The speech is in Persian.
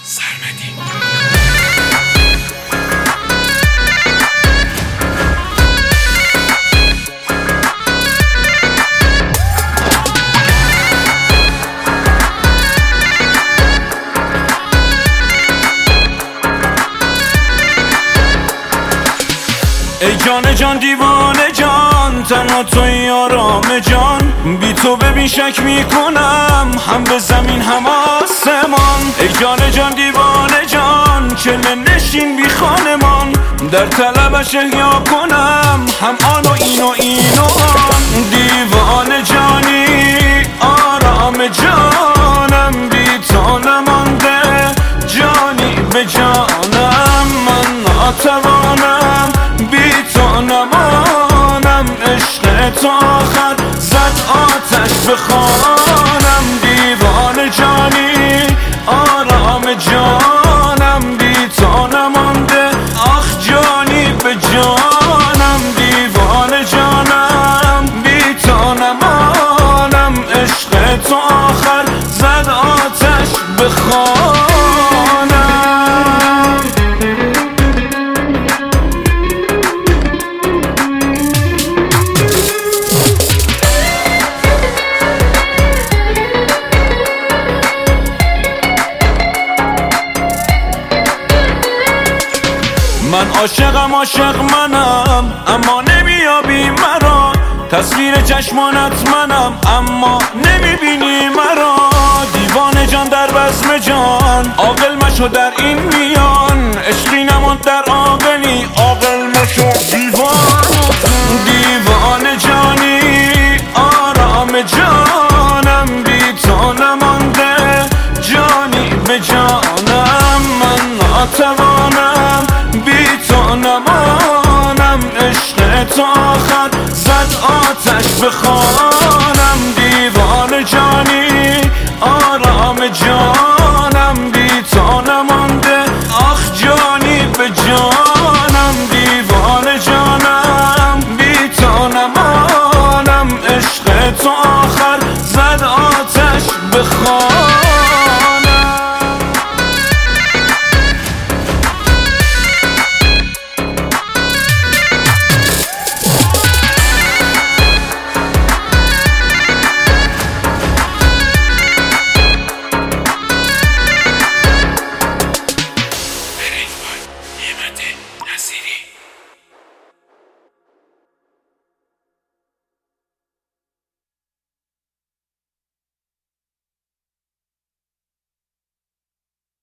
سرمدی. ای جان جان دیوانه جان، تنها توی آرام جان، بی تو ببین شک میکنم هم به زمین هم آسمان. ای جان جان دیوانه جان، چله نشین بی خانمان، در طلبش احیا کنم هم آن و این و این و آن. دیوانه جانی آرام جانم، بی تو نمانده جانی به جانم، من ناتوانم بی تو نمانم، عشق تو آخر زد آتش به خانم. دیوانه جانی آرام جانم، بی تو نمانده آخ جانی به جانم. دیوانه جانم بی تو نمانم، عشق تو آخر زد آتش به خانم. من عاشقم عاشق منم اما نمیابی مرا، تصویر چشمانت منم اما نمیبینی مرا. دیوانه جان در بزم جان، عاقل مشو در این میان، عشقی نماند در عاقلی، عاقل مشو دیوانه جانی آرام جانم، بی تو نمانده جانی به جانم، من ناتوانم بی تو نمانم، عشق تو آخر زد آتش به خانم. دیوانه جانی